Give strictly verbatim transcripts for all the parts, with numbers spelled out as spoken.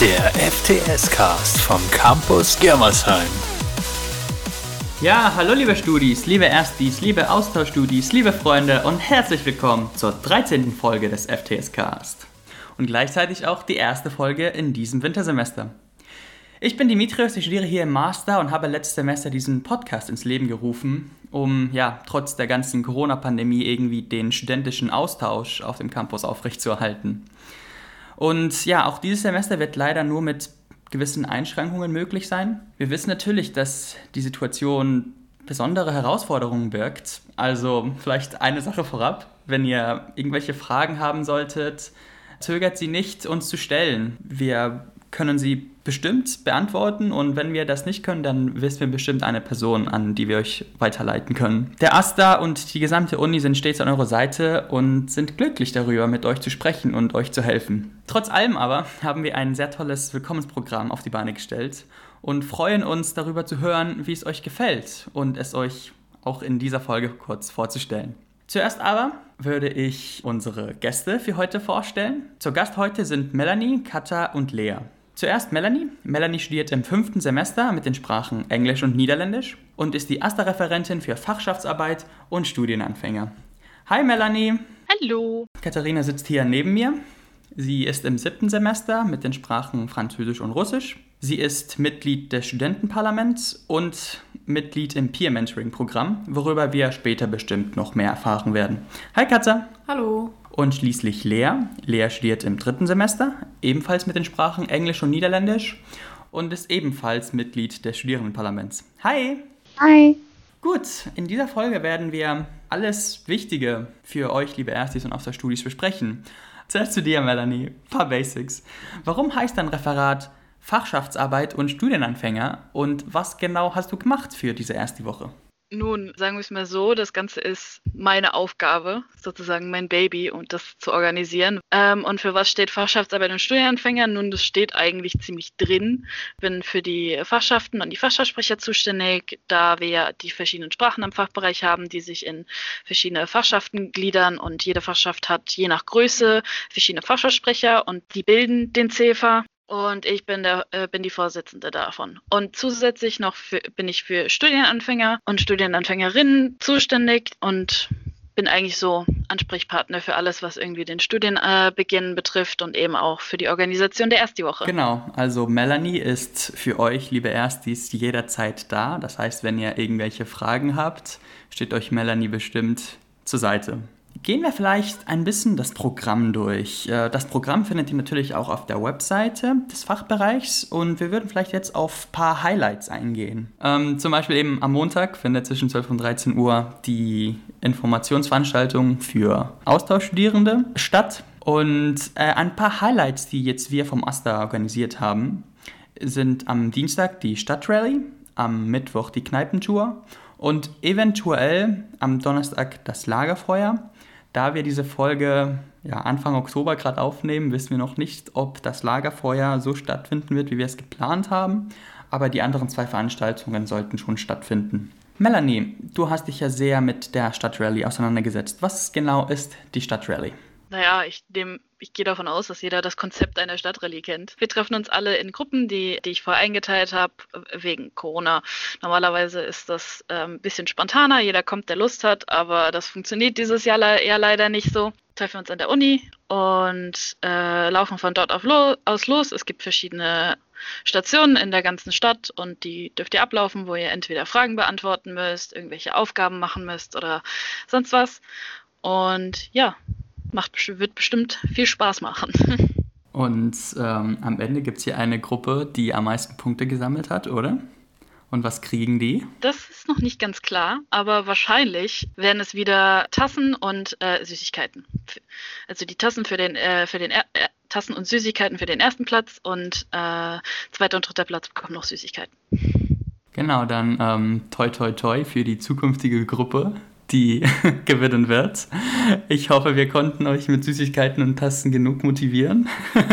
Der F T S-Cast vom Campus Germersheim. Ja, hallo liebe Studis, liebe Erstis, liebe Austauschstudis, liebe Freunde und herzlich willkommen zur dreizehnten Folge des F T S-Cast. Und gleichzeitig auch die erste Folge in diesem Wintersemester. Ich bin Dimitrios, ich studiere hier im Master und habe letztes Semester diesen Podcast ins Leben gerufen, um ja trotz der ganzen Corona-Pandemie irgendwie den studentischen Austausch auf dem Campus aufrechtzuerhalten. Und ja, auch dieses Semester wird leider nur mit gewissen Einschränkungen möglich sein. Wir wissen natürlich, dass die Situation besondere Herausforderungen birgt. Also vielleicht eine Sache vorab, wenn ihr irgendwelche Fragen haben solltet, zögert sie nicht, uns zu stellen. Wir können sie bestimmt beantworten und wenn wir das nicht können, dann wissen wir bestimmt eine Person, an die wir euch weiterleiten können. Der AStA und die gesamte Uni sind stets an eurer Seite und sind glücklich darüber, mit euch zu sprechen und euch zu helfen. Trotz allem aber haben wir ein sehr tolles Willkommensprogramm auf die Beine gestellt und freuen uns darüber zu hören, wie es euch gefällt und es euch auch in dieser Folge kurz vorzustellen. Zuerst aber würde ich unsere Gäste für heute vorstellen. Zur Gast heute sind Melanie, Katja und Lea. Zuerst Melanie. Melanie studiert im fünften Semester mit den Sprachen Englisch und Niederländisch und ist die AStA-Referentin für Fachschaftsarbeit und Studienanfänger. Hi Melanie. Hallo. Katharina sitzt hier neben mir. Sie ist im siebten Semester mit den Sprachen Französisch und Russisch. Sie ist Mitglied des Studentenparlaments und Mitglied im Peer-Mentoring-Programm, worüber wir später bestimmt noch mehr erfahren werden. Hi Katja. Hallo. Und schließlich Lea. Lea studiert im dritten Semester, ebenfalls mit den Sprachen Englisch und Niederländisch und ist ebenfalls Mitglied des Studierendenparlaments. Hi! Hi! Gut, in dieser Folge werden wir alles Wichtige für euch, liebe Erstis und Austauschstudis, besprechen. Zuerst zu dir, Melanie. Ein paar Basics. Warum heißt dein Referat Fachschaftsarbeit und Studienanfänger und was genau hast du gemacht für diese erste Woche? Nun, sagen wir es mal so, das Ganze ist meine Aufgabe, sozusagen mein Baby, und das zu organisieren. Ähm, und für was steht Fachschaftsarbeit und Studienanfänger? Nun, das steht eigentlich ziemlich drin. Ich bin für die Fachschaften und die Fachschaftssprecher zuständig, da wir ja die verschiedenen Sprachen im Fachbereich haben, die sich in verschiedene Fachschaften gliedern und jede Fachschaft hat je nach Größe verschiedene Fachschaftssprecher und die bilden den C F A. Und ich bin, der, äh, bin die Vorsitzende davon. Und zusätzlich noch für, bin ich für Studienanfänger und Studienanfängerinnen zuständig und bin eigentlich so Ansprechpartner für alles, was irgendwie den Studienbeginn äh, betrifft und eben auch für die Organisation der Ersti-Woche. Genau, also Melanie ist für euch, liebe Erstis, jederzeit da. Das heißt, wenn ihr irgendwelche Fragen habt, steht euch Melanie bestimmt zur Seite. Gehen wir vielleicht ein bisschen das Programm durch. Das Programm findet ihr natürlich auch auf der Webseite des Fachbereichs und wir würden vielleicht jetzt auf ein paar Highlights eingehen. Ähm, zum Beispiel eben am Montag findet zwischen zwölf und dreizehn Uhr die Informationsveranstaltung für Austauschstudierende statt. Und äh, ein paar Highlights, die jetzt wir vom AStA organisiert haben, sind am Dienstag die Stadtrallye, am Mittwoch die Kneipentour und eventuell am Donnerstag das Lagerfeuer. Da wir diese Folge ja, Anfang Oktober gerade aufnehmen, wissen wir noch nicht, ob das Lagerfeuer so stattfinden wird, wie wir es geplant haben. Aber die anderen zwei Veranstaltungen sollten schon stattfinden. Melanie, du hast dich ja sehr mit der Stadtrallye auseinandergesetzt. Was genau ist die Stadtrallye? Naja, ich, dem, ich gehe davon aus, dass jeder das Konzept einer Stadtrallye kennt. Wir treffen uns alle in Gruppen, die, die ich vorher eingeteilt habe, wegen Corona. Normalerweise ist das äh, ein bisschen spontaner, jeder kommt, der Lust hat, aber das funktioniert dieses Jahr le- eher leider nicht so. Treffen wir uns an der Uni und äh, laufen von dort auf lo- aus los. Es gibt verschiedene Stationen in der ganzen Stadt und die dürft ihr ablaufen, wo ihr entweder Fragen beantworten müsst, irgendwelche Aufgaben machen müsst oder sonst was. Und ja, Macht, wird bestimmt viel Spaß machen. Und ähm, am Ende gibt es hier eine Gruppe, die am meisten Punkte gesammelt hat, oder? Und was kriegen die? Das ist noch nicht ganz klar, aber wahrscheinlich werden es wieder Tassen und äh, Süßigkeiten. Also die Tassen für den, äh, für den er- äh, Tassen und Süßigkeiten für den ersten Platz und äh, zweiter und dritter Platz bekommen noch Süßigkeiten. Genau, dann ähm, toi toi toi für die zukünftige Gruppe, die gewinnen wird. Ich hoffe, wir konnten euch mit Süßigkeiten und Tassen genug motivieren.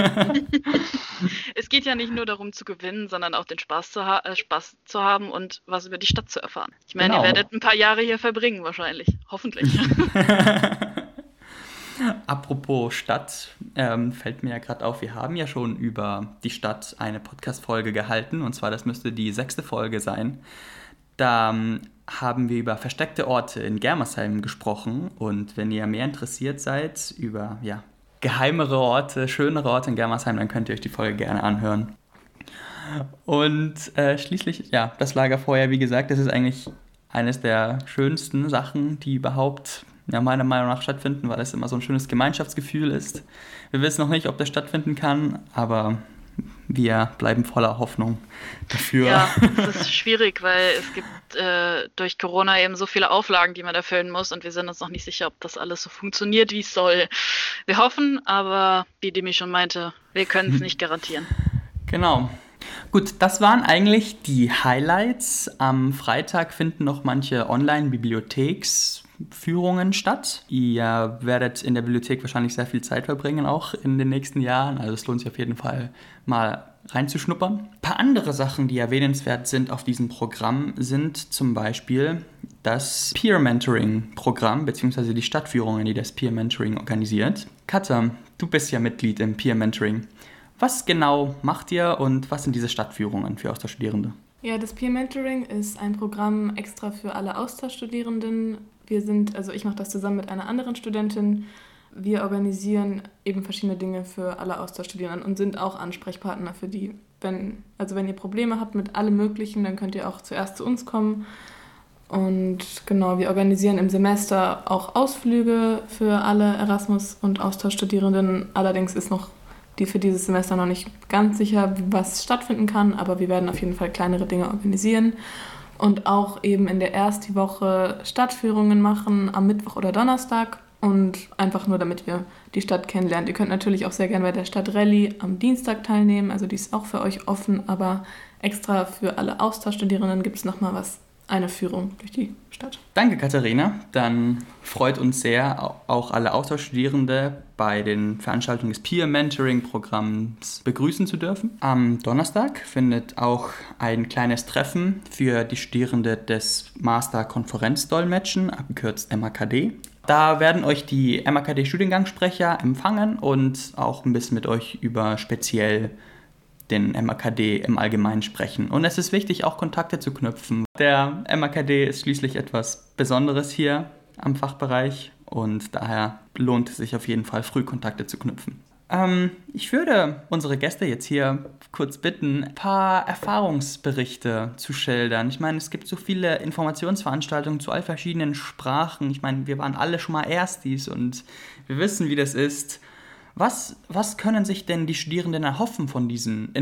Es geht ja nicht nur darum zu gewinnen, sondern auch den Spaß zu, ha- äh, Spaß zu haben und was über die Stadt zu erfahren. Ich meine, Genau. Ihr werdet ein paar Jahre hier verbringen wahrscheinlich. Hoffentlich. Apropos Stadt, ähm, fällt mir ja gerade auf, wir haben ja schon über die Stadt eine Podcast-Folge gehalten, und zwar, das müsste die sechste Folge sein. Da ähm, haben wir über versteckte Orte in Germersheim gesprochen, und wenn ihr mehr interessiert seid über ja, geheimere Orte, schönere Orte in Germersheim, dann könnt ihr euch die Folge gerne anhören. Und äh, schließlich, ja, das Lagerfeuer, wie gesagt, das ist eigentlich eines der schönsten Sachen, die überhaupt ja, meiner Meinung nach stattfinden, weil es immer so ein schönes Gemeinschaftsgefühl ist. Wir wissen noch nicht, ob das stattfinden kann, aber wir bleiben voller Hoffnung dafür. Ja, das ist schwierig, weil es gibt äh, durch Corona eben so viele Auflagen, die man erfüllen muss, und wir sind uns noch nicht sicher, ob das alles so funktioniert, wie es soll. Wir hoffen, aber wie Demi schon meinte, wir können es nicht garantieren. Genau. Gut, das waren eigentlich die Highlights. Am Freitag finden noch manche Online-Bibliotheksführungen statt. Ihr werdet in der Bibliothek wahrscheinlich sehr viel Zeit verbringen, auch in den nächsten Jahren. Also es lohnt sich auf jeden Fall mal reinzuschnuppern. Ein paar andere Sachen, die erwähnenswert sind auf diesem Programm, sind zum Beispiel das Peer-Mentoring-Programm, beziehungsweise die Stadtführungen, die das Peer-Mentoring organisiert. Katja, du bist ja Mitglied im Peer-Mentoring. Was genau macht ihr und was sind diese Stadtführungen für Austauschstudierende? Ja, das Peer Mentoring ist ein Programm extra für alle Austauschstudierenden. Wir sind, also ich mache das zusammen mit einer anderen Studentin. Wir organisieren eben verschiedene Dinge für alle Austauschstudierenden und sind auch Ansprechpartner für die. Wenn, also wenn ihr Probleme habt mit allem Möglichen, dann könnt ihr auch zuerst zu uns kommen. Und genau, wir organisieren im Semester auch Ausflüge für alle Erasmus- und Austauschstudierenden. Allerdings ist noch die für dieses Semester noch nicht ganz sicher, was stattfinden kann, aber wir werden auf jeden Fall kleinere Dinge organisieren und auch eben in der ersten Woche Stadtführungen machen am Mittwoch oder Donnerstag und einfach nur, damit wir die Stadt kennenlernen. Ihr könnt natürlich auch sehr gerne bei der Stadtrallye am Dienstag teilnehmen, also die ist auch für euch offen, aber extra für alle Austauschstudierenden gibt es nochmal was, eine Führung durch die Stadt. Danke, Katharina. Dann freut uns sehr, auch alle Austauschstudierende bei den Veranstaltungen des Peer-Mentoring-Programms begrüßen zu dürfen. Am Donnerstag findet auch ein kleines Treffen für die Studierende des Master-Konferenzdolmetschen, abgekürzt M A K D. Da werden euch die M A K D-Studiengangssprecher empfangen und auch ein bisschen mit euch über speziell den M A K D im Allgemeinen sprechen. Und es ist wichtig, auch Kontakte zu knüpfen. Der M A K D ist schließlich etwas Besonderes hier am Fachbereich und daher lohnt es sich auf jeden Fall, früh Kontakte zu knüpfen. Ähm, ich würde unsere Gäste jetzt hier kurz bitten, ein paar Erfahrungsberichte zu schildern. Ich meine, es gibt so viele Informationsveranstaltungen zu all verschiedenen Sprachen. Ich meine, wir waren alle schon mal Erstis und wir wissen, wie das ist. Was, was können sich denn die Studierenden erhoffen von diesen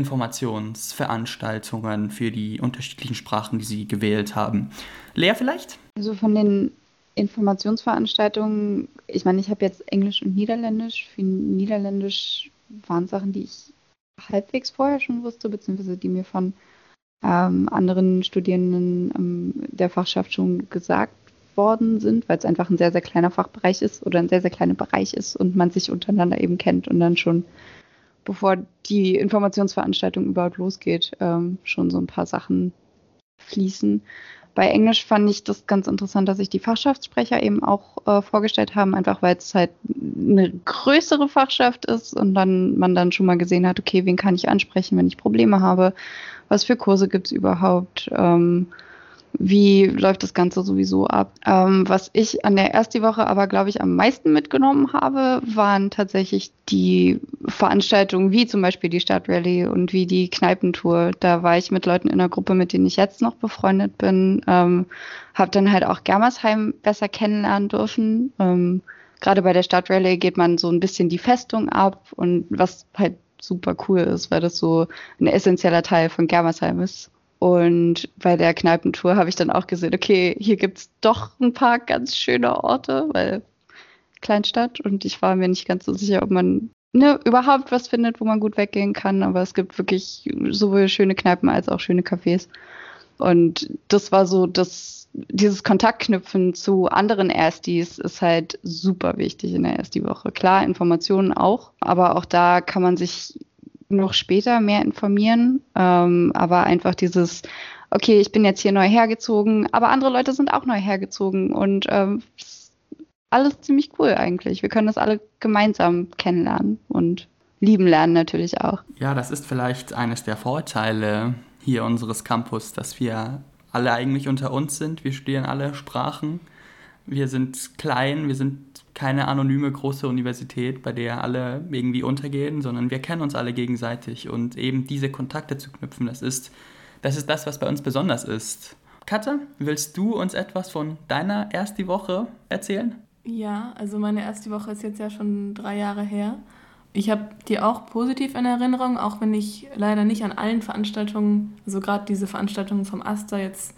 Informationsveranstaltungen für die unterschiedlichen Sprachen, die sie gewählt haben? Lea vielleicht? Also von den Informationsveranstaltungen, ich meine, ich habe jetzt Englisch und Niederländisch. Für Niederländisch waren Sachen, die ich halbwegs vorher schon wusste, beziehungsweise die mir von ähm, anderen Studierenden ähm, der Fachschaft schon gesagt worden sind, weil es einfach ein sehr, sehr kleiner Fachbereich ist oder ein sehr, sehr kleiner Bereich ist und man sich untereinander eben kennt und dann schon, bevor die Informationsveranstaltung überhaupt losgeht, ähm, schon so ein paar Sachen fließen. Bei Englisch fand ich das ganz interessant, dass sich die Fachschaftssprecher eben auch äh, vorgestellt haben, einfach weil es halt eine größere Fachschaft ist und dann man dann schon mal gesehen hat, okay, wen kann ich ansprechen, wenn ich Probleme habe, was für Kurse gibt es überhaupt, ähm, wie läuft das Ganze sowieso ab. Ähm, was ich an der ersten Woche aber, glaube ich, am meisten mitgenommen habe, waren tatsächlich die Veranstaltungen, wie zum Beispiel die Stadtrallye und wie die Kneipentour. Da war ich mit Leuten in einer Gruppe, mit denen ich jetzt noch befreundet bin. Ähm, habe dann halt auch Germersheim besser kennenlernen dürfen. Ähm, gerade bei der Stadtrallye geht man so ein bisschen die Festung ab und was halt super cool ist, weil das so ein essentieller Teil von Germersheim ist. Und bei der Kneipentour habe ich dann auch gesehen, okay, hier gibt's doch ein paar ganz schöne Orte, weil Kleinstadt und ich war mir nicht ganz so sicher, ob man ne, überhaupt was findet, wo man gut weggehen kann, aber es gibt wirklich sowohl schöne Kneipen als auch schöne Cafés. Und das war so, das, dieses Kontaktknüpfen zu anderen Erstis ist halt super wichtig in der Ersti-Woche. Klar, Informationen auch, aber auch da kann man sich noch später mehr informieren, ähm, aber einfach dieses, okay, ich bin jetzt hier neu hergezogen, aber andere Leute sind auch neu hergezogen und ähm, alles ziemlich cool eigentlich. Wir können das alle gemeinsam kennenlernen und lieben lernen natürlich auch. Ja, das ist vielleicht eines der Vorteile hier unseres Campus, dass wir alle eigentlich unter uns sind. Wir studieren alle Sprachen. Wir sind klein, wir sind keine anonyme große Universität, bei der alle irgendwie untergehen, sondern wir kennen uns alle gegenseitig und eben diese Kontakte zu knüpfen, das ist das, ist das was bei uns besonders ist. Katja, willst du uns etwas von deiner ersten Woche erzählen? Ja, also meine erste Woche ist jetzt ja schon drei Jahre her. Ich habe die auch positiv in Erinnerung, auch wenn ich leider nicht an allen Veranstaltungen, also gerade diese Veranstaltungen vom AStA jetzt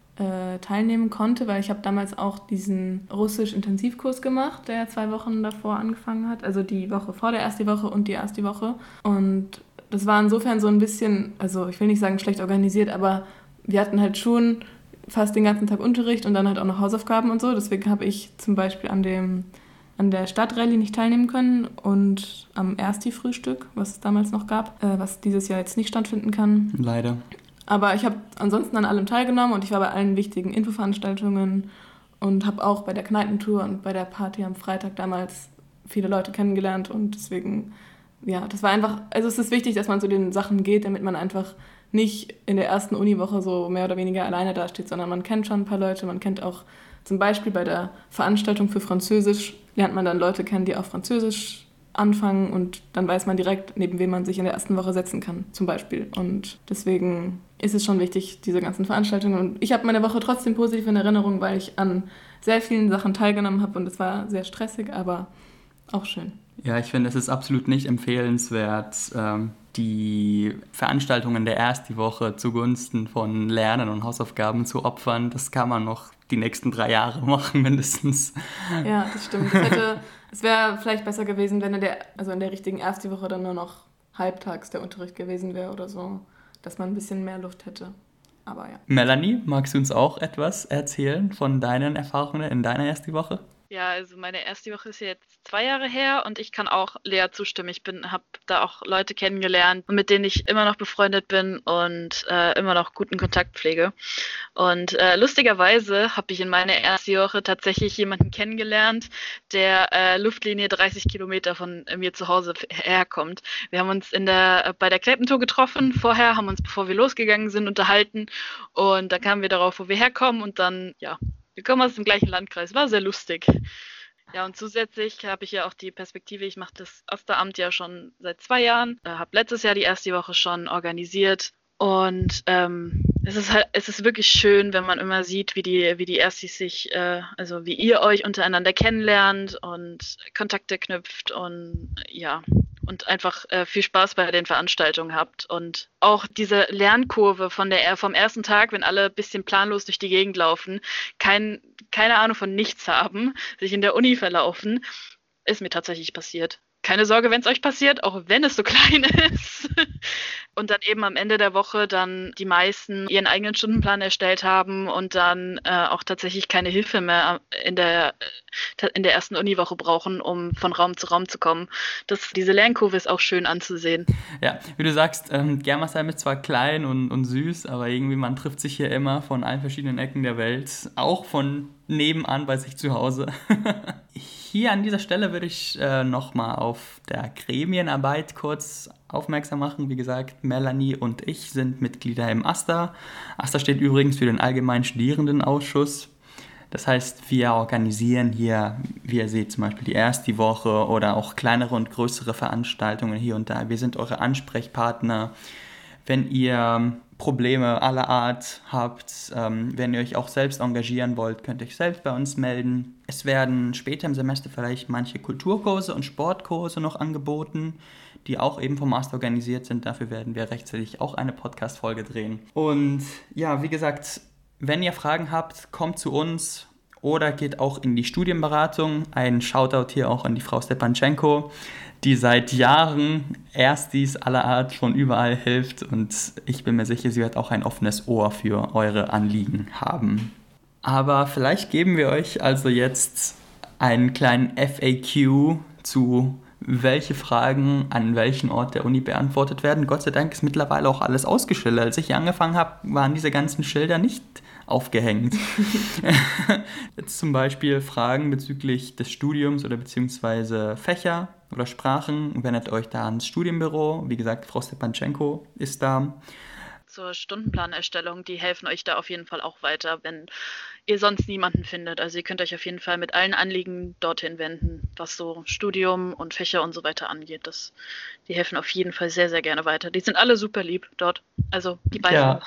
äh, teilnehmen konnte, weil ich habe damals auch diesen Russisch-Intensivkurs gemacht, der zwei Wochen davor angefangen hat, also die Woche vor der ersten Woche und die erste Woche. Und das war insofern so ein bisschen, also ich will nicht sagen schlecht organisiert, aber wir hatten halt schon fast den ganzen Tag Unterricht und dann halt auch noch Hausaufgaben und so. Deswegen habe ich zum Beispiel an dem an der Stadtrallye nicht teilnehmen können und am Ersti-Frühstück, was es damals noch gab, äh, was dieses Jahr jetzt nicht stattfinden kann. Leider. Aber ich habe ansonsten an allem teilgenommen und ich war bei allen wichtigen Infoveranstaltungen und habe auch bei der Kneipentour und bei der Party am Freitag damals viele Leute kennengelernt und deswegen, ja, das war einfach, also es ist wichtig, dass man zu den Sachen geht, damit man einfach nicht in der ersten Uniwoche so mehr oder weniger alleine dasteht, sondern man kennt schon ein paar Leute, man kennt auch zum Beispiel bei der Veranstaltung für Französisch, lernt man dann Leute kennen, die auf Französisch anfangen und dann weiß man direkt, neben wem man sich in der ersten Woche setzen kann, zum Beispiel. Und deswegen ist es schon wichtig, diese ganzen Veranstaltungen. Und ich habe meine Woche trotzdem positiv in Erinnerung, weil ich an sehr vielen Sachen teilgenommen habe und es war sehr stressig, aber auch schön. Ja, ich finde, es ist absolut nicht empfehlenswert, ähm, die Veranstaltungen der ersten Woche zugunsten von Lernen und Hausaufgaben zu opfern. Das kann man noch die nächsten drei Jahre machen, mindestens. Ja, das stimmt. Es, hätte, es wäre vielleicht besser gewesen, wenn in der, also in der richtigen ersten Woche dann nur noch halbtags der Unterricht gewesen wäre oder so, dass man ein bisschen mehr Luft hätte. Aber ja. Melanie, magst du uns auch etwas erzählen von deinen Erfahrungen in deiner ersten Woche? Ja, also meine erste Woche ist jetzt zwei Jahre her und ich kann auch Lea zustimmen. Ich bin, habe da auch Leute kennengelernt, mit denen ich immer noch befreundet bin und äh, immer noch guten Kontakt pflege. Und äh, lustigerweise habe ich in meiner ersten Woche tatsächlich jemanden kennengelernt, der äh, Luftlinie dreißig Kilometer von äh, mir zu Hause herkommt. Wir haben uns in der bei der Kneipentour getroffen. Vorher haben uns, bevor wir losgegangen sind, unterhalten und dann kamen wir darauf, wo wir herkommen und dann, ja, wir kommen aus dem gleichen Landkreis, war sehr lustig. Ja, und zusätzlich habe ich ja auch die Perspektive, ich mache das AStA-Amt ja schon seit zwei Jahren, äh, habe letztes Jahr die erste Woche schon organisiert und ähm, es ist halt, es ist wirklich schön, wenn man immer sieht, wie die, wie die Erstis sich, äh, also wie ihr euch untereinander kennenlernt und Kontakte knüpft und ja, und einfach äh, viel Spaß bei den Veranstaltungen habt. Und auch diese Lernkurve von der, vom ersten Tag, wenn alle ein bisschen planlos durch die Gegend laufen, kein, keine Ahnung von nichts haben, sich in der Uni verlaufen, ist mir tatsächlich passiert. Keine Sorge, wenn es euch passiert, auch wenn es so klein ist. Und dann eben am Ende der Woche dann die meisten ihren eigenen Stundenplan erstellt haben und dann äh, auch tatsächlich keine Hilfe mehr in der, in der ersten Uniwoche brauchen, um von Raum zu Raum zu kommen. Das, diese Lernkurve ist auch schön anzusehen. Ja, wie du sagst, ähm, Germersheim ist zwar klein und, und süß, aber irgendwie man trifft sich hier immer von allen verschiedenen Ecken der Welt, auch von nebenan bei sich zu Hause. Hier an dieser Stelle würde ich äh, nochmal auf der Gremienarbeit kurz aufmerksam machen. Wie gesagt, Melanie und ich sind Mitglieder im AStA. AStA steht übrigens für den Allgemeinen Studierendenausschuss. Das heißt, wir organisieren hier, wie ihr seht, zum Beispiel die erste Woche oder auch kleinere und größere Veranstaltungen hier und da. Wir sind eure Ansprechpartner. Wenn ihr Probleme aller Art habt, ähm, wenn ihr euch auch selbst engagieren wollt, könnt ihr euch selbst bei uns melden. Es werden später im Semester vielleicht manche Kulturkurse und Sportkurse noch angeboten, die auch eben vom AStA organisiert sind. Dafür werden wir rechtzeitig auch eine Podcast-Folge drehen. Und ja, wie gesagt, wenn ihr Fragen habt, kommt zu uns oder geht auch in die Studienberatung. Ein Shoutout hier auch an die Frau Stepanchenko, die seit Jahren Erstis aller Art schon überall hilft und ich bin mir sicher, sie wird auch ein offenes Ohr für eure Anliegen haben. Aber vielleicht geben wir euch also jetzt einen kleinen F A Q zu welche Fragen an welchen Ort der Uni beantwortet werden. Gott sei Dank ist mittlerweile auch alles ausgeschildert. Als ich hier angefangen habe, waren diese ganzen Schilder nicht aufgehängt. Jetzt zum Beispiel Fragen bezüglich des Studiums oder beziehungsweise Fächer oder Sprachen. Wendet euch da ans Studienbüro. Wie gesagt, Frau Stepanchenko ist da. Zur Stundenplanerstellung, die helfen euch da auf jeden Fall auch weiter, wenn ihr sonst niemanden findet. Also ihr könnt euch auf jeden Fall mit allen Anliegen dorthin wenden, was so Studium und Fächer und so weiter angeht. Das, die helfen auf jeden Fall sehr, sehr gerne weiter. Die sind alle super lieb dort. Also die beiden. Ja.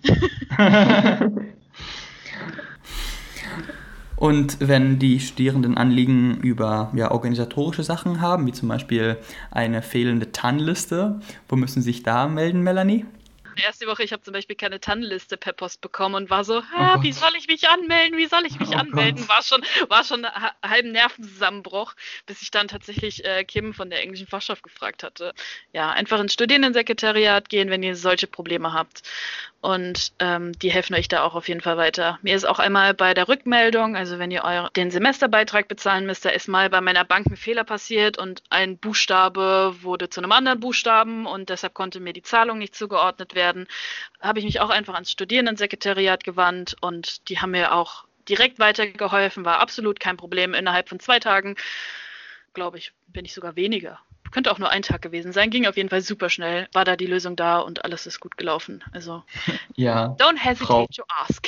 Und wenn die Studierenden Anliegen über ja, organisatorische Sachen haben, wie zum Beispiel eine fehlende T A N-Liste, wo müssen Sie sich da melden, Melanie? Erste Woche, ich habe zum Beispiel keine T A N-Liste per Post bekommen und war so, ah, oh wie soll ich mich anmelden, wie soll ich mich oh anmelden? War schon, war schon einen halben Nervenzusammenbruch, bis ich dann tatsächlich äh, Kim von der englischen Fachschaft gefragt hatte. Ja, einfach ins Studierendensekretariat gehen, wenn ihr solche Probleme habt. Und ähm, die helfen euch da auch auf jeden Fall weiter. Mir ist auch einmal bei der Rückmeldung, also wenn ihr euer, den Semesterbeitrag bezahlen müsst, da ist mal bei meiner Bank ein Fehler passiert und ein Buchstabe wurde zu einem anderen Buchstaben und deshalb konnte mir die Zahlung nicht zugeordnet werden. Habe ich mich auch einfach ans Studierendensekretariat gewandt und die haben mir auch direkt weitergeholfen, war absolut kein Problem. Innerhalb von zwei Tagen, glaube ich, bin ich sogar weniger. Könnte auch nur ein Tag gewesen sein, ging auf jeden Fall super schnell, war da die Lösung da und alles ist gut gelaufen. Also, ja, don't hesitate Frau, to ask.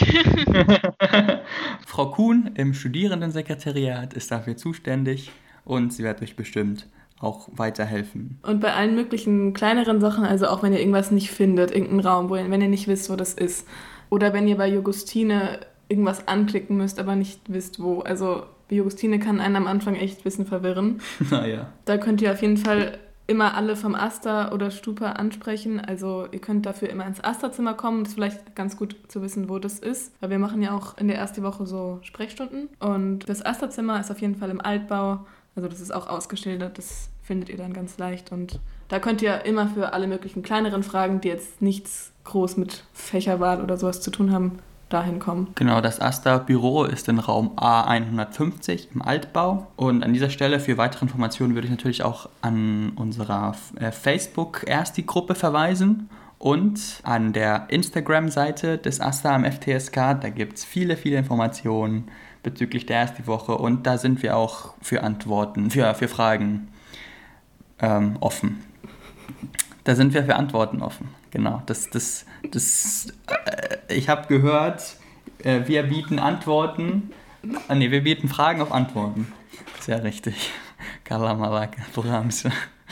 Frau Kuhn im Studierendensekretariat ist dafür zuständig und sie wird euch bestimmt auch weiterhelfen. Und bei allen möglichen kleineren Sachen, also auch wenn ihr irgendwas nicht findet, irgendeinen Raum, wo ihr, wenn ihr nicht wisst, wo das ist, oder wenn ihr bei Jugustine irgendwas anklicken müsst, aber nicht wisst, wo, also Jugustine kann einen am Anfang echt ein bisschen verwirren. Naja. Da könnt ihr auf jeden Fall immer alle vom Asta oder Stupa ansprechen. Also ihr könnt dafür immer ins Asta-Zimmer kommen. Das ist vielleicht ganz gut zu wissen, wo das ist. Weil wir machen ja auch in der ersten Woche so Sprechstunden. Und das Asta-Zimmer ist auf jeden Fall im Altbau. Also das ist auch ausgeschildert. Das findet ihr dann ganz leicht. Und da könnt ihr immer für alle möglichen kleineren Fragen, die jetzt nichts groß mit Fächerwahl oder sowas zu tun haben, dahin kommen. Genau, das Asta-Büro ist in Raum A hundertfünfzig im Altbau. Und an dieser Stelle für weitere Informationen würde ich natürlich auch an unserer äh, Facebook-Ersti-Gruppe verweisen und an der Instagram-Seite des Asta am F T S K. Da gibt es viele, viele Informationen bezüglich der Ersti-Woche und da sind wir auch für Antworten, für, für Fragen ähm, offen. Da sind wir für Antworten offen. Genau, das, das, das, äh, ich habe gehört, äh, wir bieten Antworten, äh, nee, wir bieten Fragen auf Antworten. Sehr richtig. Kalamalaka, Brahms.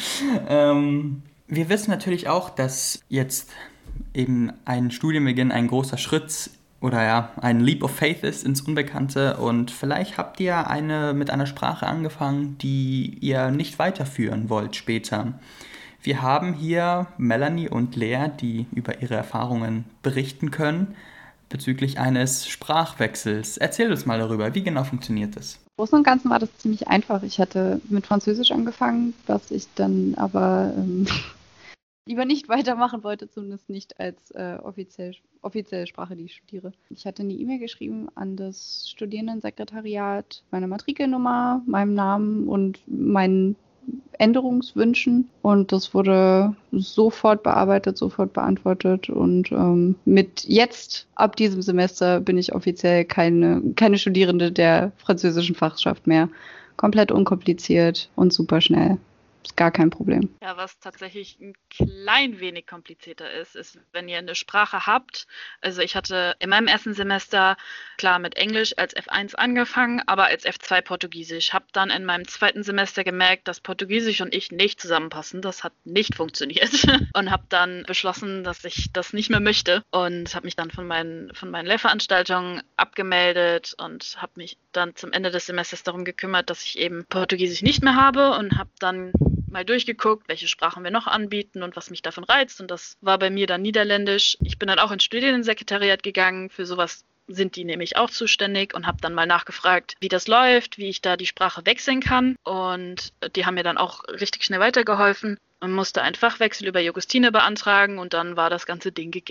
ähm, wir wissen natürlich auch, dass jetzt eben ein Studienbeginn ein großer Schritt oder ja, ein Leap of Faith ist ins Unbekannte und vielleicht habt ihr eine, mit einer Sprache angefangen, die ihr nicht weiterführen wollt später. Wir haben hier Melanie und Lea, die über ihre Erfahrungen berichten können bezüglich eines Sprachwechsels. Erzähl uns mal darüber, wie genau funktioniert das? Im Großen und Ganzen war das ziemlich einfach. Ich hatte mit Französisch angefangen, was ich dann aber ähm, lieber nicht weitermachen wollte, zumindest nicht als äh, offiziell, offizielle Sprache, die ich studiere. Ich hatte eine E-Mail geschrieben an das Studierendensekretariat, meine Matrikelnummer, meinem Namen und meinen Änderungswünschen und das wurde sofort bearbeitet, sofort beantwortet und ähm, mit jetzt, ab diesem Semester, bin ich offiziell keine, keine Studierende der französischen Fachschaft mehr. Komplett unkompliziert und super schnell. Ist gar kein Problem. Ja, was tatsächlich ein klein wenig komplizierter ist, ist, wenn ihr eine Sprache habt. Also ich hatte in meinem ersten Semester klar mit Englisch als F eins angefangen, aber als F zwei Portugiesisch. Habe dann in meinem zweiten Semester gemerkt, dass Portugiesisch und ich nicht zusammenpassen. Das hat nicht funktioniert und habe dann beschlossen, dass ich das nicht mehr möchte und habe mich dann von meinen, von meinen Lehrveranstaltungen abgemeldet und habe mich dann zum Ende des Semesters darum gekümmert, dass ich eben Portugiesisch nicht mehr habe und habe dann mal durchgeguckt, welche Sprachen wir noch anbieten und was mich davon reizt. Und das war bei mir dann Niederländisch. Ich bin dann auch ins Studierendensekretariat gegangen. Für sowas sind die nämlich auch zuständig und habe dann mal nachgefragt, wie das läuft, wie ich da die Sprache wechseln kann. Und die haben mir dann auch richtig schnell weitergeholfen. Man musste einen Fachwechsel über Jugustine beantragen und dann war das ganze Ding gegessen.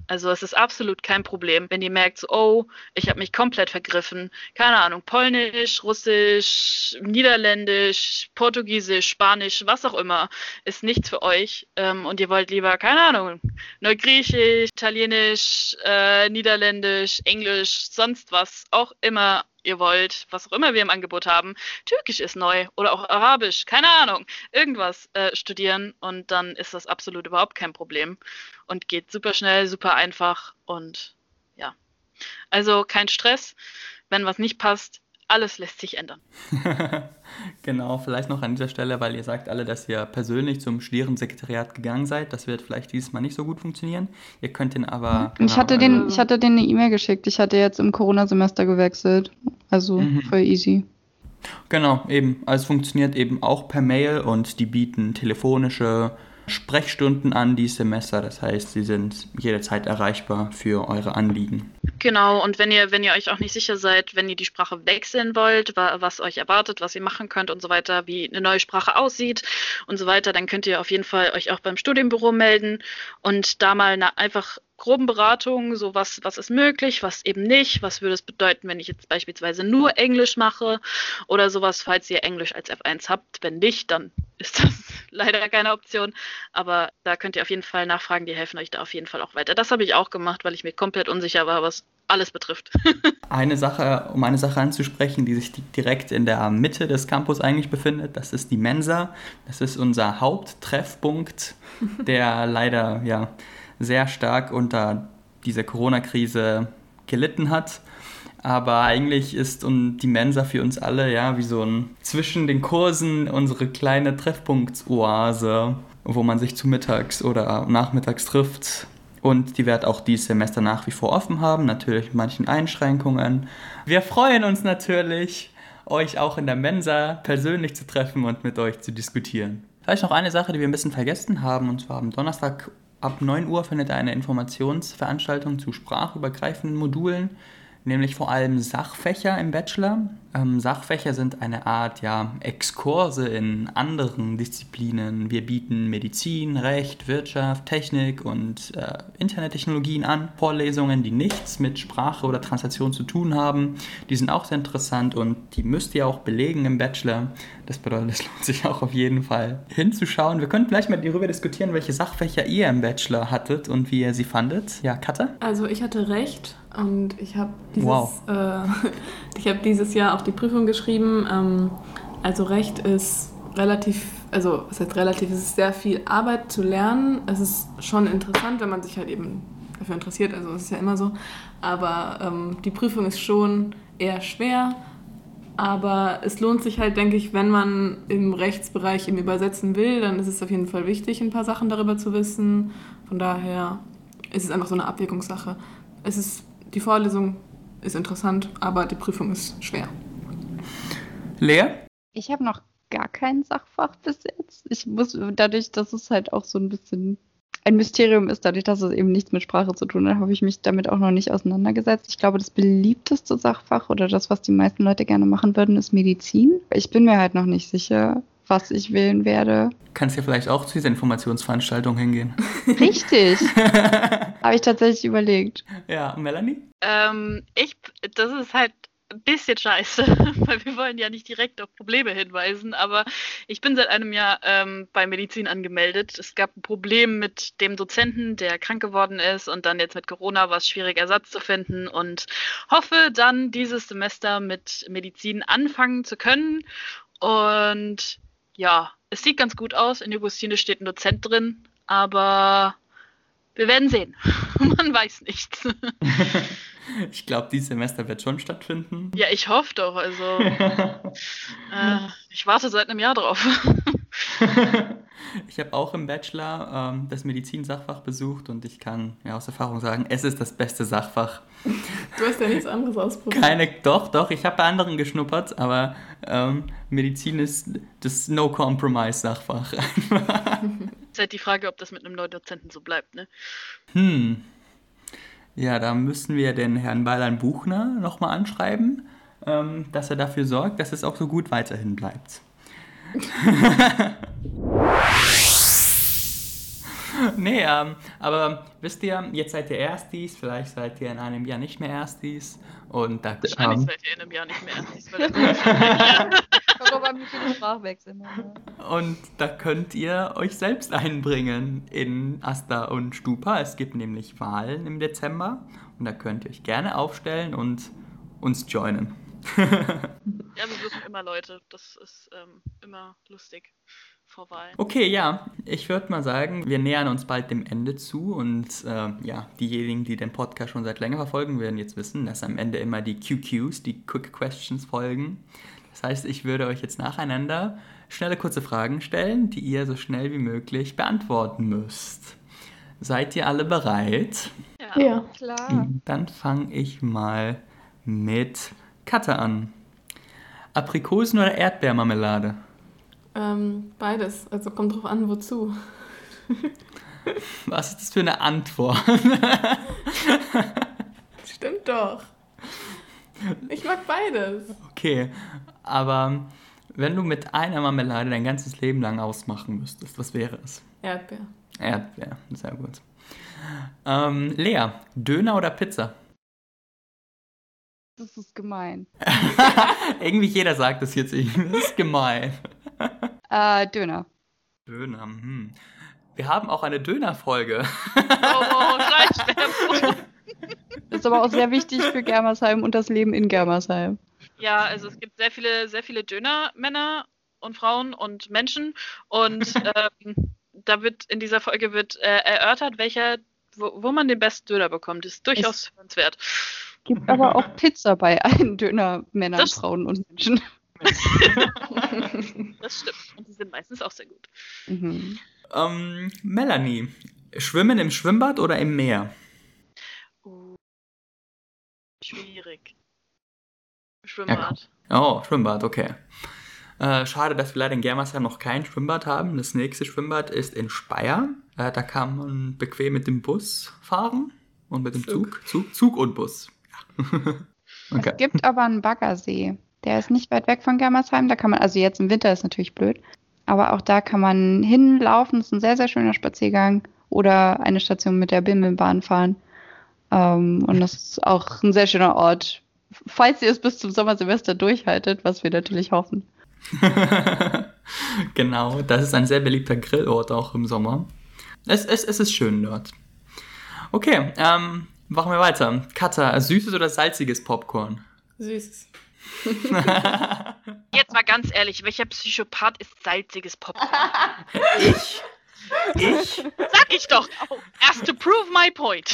Also es ist absolut kein Problem, wenn ihr merkt, so, oh, ich habe mich komplett vergriffen. Keine Ahnung, Polnisch, Russisch, Niederländisch, Portugiesisch, Spanisch, was auch immer, ist nichts für euch. Ähm, und ihr wollt lieber, keine Ahnung, Neugriechisch, Italienisch, äh, Niederländisch, Englisch, sonst was auch immer ihr wollt, was auch immer wir im Angebot haben. Türkisch ist neu oder auch Arabisch, keine Ahnung, irgendwas äh, studieren und dann ist das absolut überhaupt kein Problem und geht super schnell, super einfach und ja. Also kein Stress, wenn was nicht passt, alles lässt sich ändern. Genau, vielleicht noch an dieser Stelle, weil ihr sagt alle, dass ihr persönlich zum Studierendensekretariat gegangen seid. Das wird vielleicht dieses Mal nicht so gut funktionieren. Ihr könnt den aber... Ich hatte genau, den, ich hatte denen eine E-Mail geschickt. Ich hatte jetzt im Corona-Semester gewechselt. Also Mhm. voll easy. Genau, eben. Also es funktioniert eben auch per Mail und die bieten telefonische Sprechstunden an dieses Semester. Das heißt, sie sind jederzeit erreichbar für eure Anliegen. Genau, und wenn ihr, wenn ihr euch auch nicht sicher seid, wenn ihr die Sprache wechseln wollt, wa- was euch erwartet, was ihr machen könnt und so weiter, wie eine neue Sprache aussieht und so weiter, dann könnt ihr auf jeden Fall euch auch beim Studienbüro melden und da mal eine einfach groben Beratung, so was, was ist möglich, was eben nicht, was würde es bedeuten, wenn ich jetzt beispielsweise nur Englisch mache oder sowas, falls ihr Englisch als F eins habt. Wenn nicht, dann ist das leider keine Option, aber da könnt ihr auf jeden Fall nachfragen, die helfen euch da auf jeden Fall auch weiter. Das habe ich auch gemacht, weil ich mir komplett unsicher war, was alles betrifft. Eine Sache, um eine Sache anzusprechen, die sich di- direkt in der Mitte des Campus eigentlich befindet, das ist die Mensa. Das ist unser Haupttreffpunkt, der leider ja sehr stark unter dieser Corona-Krise gelitten hat. Aber eigentlich ist und die Mensa für uns alle ja wie so ein zwischen den Kursen unsere kleine Treffpunktsoase, wo man sich zu mittags oder nachmittags trifft. Und die wird auch dieses Semester nach wie vor offen haben, natürlich mit manchen Einschränkungen. Wir freuen uns natürlich, euch auch in der Mensa persönlich zu treffen und mit euch zu diskutieren. Vielleicht noch eine Sache, die wir ein bisschen vergessen haben, und zwar am Donnerstag ab neun Uhr findet eine Informationsveranstaltung zu sprachübergreifenden Modulen, nämlich vor allem Sachfächer im Bachelor. Ähm, Sachfächer sind eine Art ja, Exkurse in anderen Disziplinen. Wir bieten Medizin, Recht, Wirtschaft, Technik und äh, Internettechnologien an. Vorlesungen, die nichts mit Sprache oder Translation zu tun haben. Die sind auch sehr interessant und die müsst ihr auch belegen im Bachelor. Das bedeutet, es lohnt sich auch auf jeden Fall hinzuschauen. Wir können gleich mal darüber diskutieren, welche Sachfächer ihr im Bachelor hattet und wie ihr sie fandet. Ja, Katja? Also ich hatte Recht und ich habe dieses, Wow. äh, ich habe dieses Jahr auch die Prüfung geschrieben. Ähm, also Recht ist relativ, also was heißt relativ, es ist sehr viel Arbeit zu lernen. Es ist schon interessant, wenn man sich halt eben dafür interessiert, also es ist ja immer so. Aber ähm, die Prüfung ist schon eher schwer. Aber es lohnt sich halt, denke ich, wenn man im Rechtsbereich eben übersetzen will, dann ist es auf jeden Fall wichtig, ein paar Sachen darüber zu wissen. Von daher ist es einfach so eine Abwägungssache. Es ist, die Vorlesung ist interessant, aber die Prüfung ist schwer. Lea? Ich habe noch gar kein Sachfach bis jetzt. Ich muss, dadurch, dass es halt auch so ein bisschen ein Mysterium ist, dadurch, dass es eben nichts mit Sprache zu tun hat, habe ich mich damit auch noch nicht auseinandergesetzt. Ich glaube, das beliebteste Sachfach oder das, was die meisten Leute gerne machen würden, ist Medizin. Ich bin mir halt noch nicht sicher, was ich wählen werde. Kannst ja vielleicht auch zu dieser Informationsveranstaltung hingehen. Richtig. Habe ich tatsächlich überlegt. Ja, Melanie? Ähm, ich, das ist halt ein bisschen scheiße, weil wir wollen ja nicht direkt auf Probleme hinweisen, aber ich bin seit einem Jahr ähm, bei Medizin angemeldet. Es gab ein Problem mit dem Dozenten, der krank geworden ist und dann jetzt mit Corona war es schwierig, Ersatz zu finden und hoffe dann dieses Semester mit Medizin anfangen zu können und ja, es sieht ganz gut aus. In Jugosine steht ein Dozent drin, aber wir werden sehen. Man weiß nichts. Ich glaube, dieses Semester wird schon stattfinden. Ja, ich hoffe doch. Also, äh, ich warte seit einem Jahr drauf. Ich habe auch im Bachelor ähm, das Medizin-Sachfach besucht und ich kann ja aus Erfahrung sagen, es ist das beste Sachfach. Du hast ja nichts anderes ausprobiert. Keine, doch, doch, ich habe bei anderen geschnuppert, aber ähm, Medizin ist das No-Compromise-Sachfach. Ist halt die Frage, ob das mit einem neuen Dozenten so bleibt, ne? Hm. Ja, da müssen wir den Herrn Beilein Buchner nochmal anschreiben, ähm, dass er dafür sorgt, dass es auch so gut weiterhin bleibt. Nee, ähm, aber wisst ihr, jetzt seid ihr Erstis, vielleicht seid ihr in einem Jahr nicht mehr Erstis und da Wahrscheinlich ähm, seid ihr in einem Jahr nicht mehr Erstis, weil das Kommt aber wie viele Sprachwechsel machen. und da könnt ihr euch selbst einbringen in Asta und Stupa. Es gibt nämlich Wahlen im Dezember und da könnt ihr euch gerne aufstellen und uns joinen. Ja, wir suchen immer Leute. Das ist ähm, immer lustig vor Wahlen. Okay, ja, ich würde mal sagen, wir nähern uns bald dem Ende zu und äh, ja, diejenigen, die den Podcast schon seit länger verfolgen, werden jetzt wissen, dass am Ende immer die Q Qs, die Quick Questions folgen. Das heißt, ich würde euch jetzt nacheinander schnelle, kurze Fragen stellen, die ihr so schnell wie möglich beantworten müsst. Seid ihr alle bereit? Ja. Ja. Klar. Dann fange ich mal mit Katja an. Aprikosen- oder Erdbeermarmelade? Ähm, beides. Also kommt drauf an, wozu. Was ist das für eine Antwort? Stimmt doch. Ich mag beides. Okay, aber wenn du mit einer Marmelade dein ganzes Leben lang ausmachen müsstest, was wäre es? Erdbeer. Erdbeer, sehr gut. Ähm, Lea, Döner oder Pizza? Das ist gemein. Irgendwie jeder sagt das jetzt irgendwie. Das ist gemein. Äh, Döner. Döner, hm. Wir haben auch eine Döner-Folge. Oh, oh, Schleichwerbung. Das ist aber auch sehr wichtig für Germersheim und das Leben in Germersheim. Ja, also es gibt sehr viele, sehr viele Döner-Männer und Frauen und Menschen und ähm, da wird in dieser Folge wird äh, erörtert, welcher, wo, wo man den besten Döner bekommt. Das ist durchaus hörenswert. Gibt aber auch Pizza bei allen Dönermännern, Das- Frauen und Menschen. Das stimmt. Und die sind meistens auch sehr gut. Mhm. Ähm, Melanie, Schwimmen im Schwimmbad oder im Meer? Uh, schwierig. Schwimmbad. Oh, Schwimmbad, okay. Äh, schade, dass wir leider in Germersheim noch kein Schwimmbad haben. Das nächste Schwimmbad ist in Speyer. Äh, da kann man bequem mit dem Bus fahren und mit dem Zug. Zug, Zug und Bus. Ja. Okay. Es gibt aber einen Baggersee. Der ist nicht weit weg von Germersheim. Da kann man, also jetzt im Winter ist natürlich blöd, aber auch da kann man hinlaufen. Das ist ein sehr, sehr schöner Spaziergang. Oder eine Station mit der Bimmelbahn fahren. Ähm, und das ist auch ein sehr schöner Ort, falls ihr es bis zum Sommersemester durchhaltet, was wir natürlich hoffen. Genau, das ist ein sehr beliebter Grillort auch im Sommer. Es, es, es ist schön dort. Okay, ähm, machen wir weiter. Katja, süßes oder salziges Popcorn? Süßes. Jetzt mal ganz ehrlich, welcher Psychopath ist salziges Popcorn? Ich. Ich? Sag ich doch! Erst to prove my point.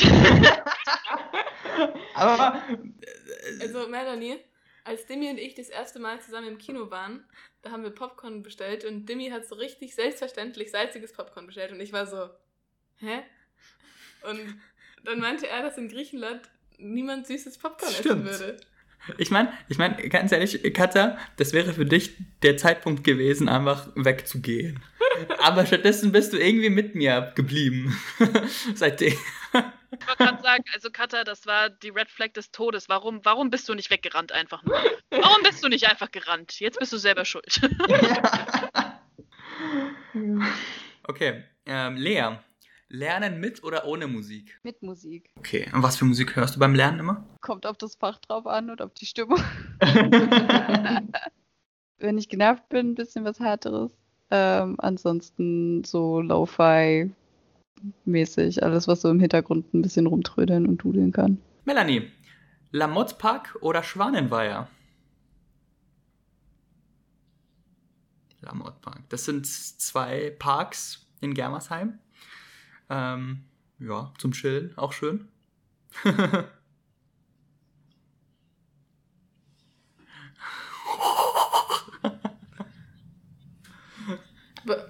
Aber Also Melanie, als Dimi und ich das erste Mal zusammen im Kino waren, da haben wir Popcorn bestellt und Dimi hat so richtig selbstverständlich salziges Popcorn bestellt und ich war so, hä? Und dann meinte er, dass in Griechenland niemand süßes Popcorn Stimmt. essen würde. Ich meine, ich mein, ganz ehrlich, Katja, das wäre für dich der Zeitpunkt gewesen, einfach wegzugehen. Aber stattdessen bist du irgendwie mit mir geblieben. Seitdem. Ich wollte gerade sagen, also Katja, das war die Red Flag des Todes. Warum, warum bist du nicht weggerannt einfach nur? Warum bist du nicht einfach gerannt? Jetzt bist du selber schuld. Okay, ähm, Lea, lernen mit oder ohne Musik? Mit Musik. Okay, und was für Musik hörst du beim Lernen immer? Kommt auf das Fach drauf an und auf die Stimmung. Wenn ich genervt bin, ein bisschen was Härteres. Ähm, ansonsten so Lo-Fi-mäßig. Alles, was so im Hintergrund ein bisschen rumtrödeln und dudeln kann. Melanie, Lamottpark oder Schwanenweiher? Lamottpark. Das sind zwei Parks in Germersheim. Ähm, ja, zum Chillen, auch schön. Aber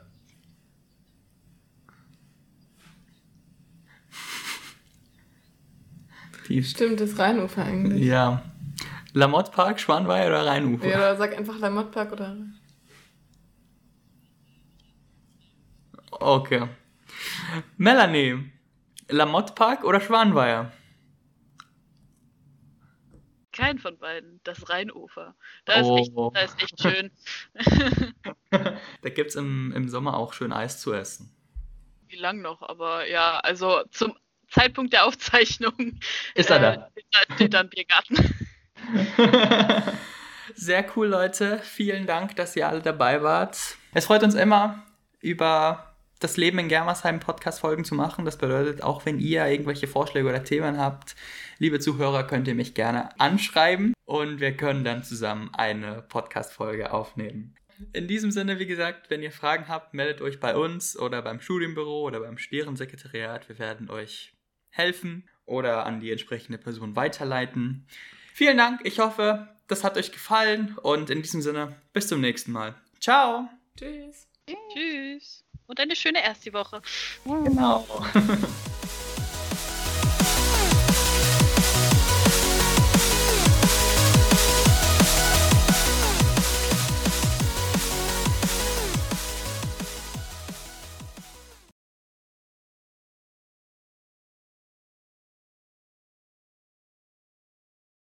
Die, stimmt, das Rheinufer eigentlich. ja. Lamottpark, Schwanenweiher oder Rheinufer? Ja, oder sag einfach Lamottpark oder... Okay. Melanie, Lamottpark oder Schwanenweiher? Kein von beiden. Das Rheinufer. Da ist, Oh. echt, da ist echt schön. Da gibt es im, im Sommer auch schön Eis zu essen. wie lang noch, aber ja, also zum Zeitpunkt der Aufzeichnung Ist er da? Äh, steht da ein Biergarten. Sehr cool, Leute. Vielen Dank, dass ihr alle dabei wart. Es freut uns immer, über das Leben in Germersheim Podcast-Folgen zu machen. Das bedeutet, auch wenn ihr irgendwelche Vorschläge oder Themen habt, liebe Zuhörer, könnt ihr mich gerne anschreiben und wir können dann zusammen eine Podcast-Folge aufnehmen. In diesem Sinne, wie gesagt, wenn ihr Fragen habt, meldet euch bei uns oder beim Studienbüro oder beim Stehrensekretariat. Wir werden euch helfen oder an die entsprechende Person weiterleiten. Vielen Dank, ich hoffe, das hat euch gefallen und in diesem Sinne, bis zum nächsten Mal. Ciao! Tschüss. Tschüss. Und eine schöne erste Woche. Genau.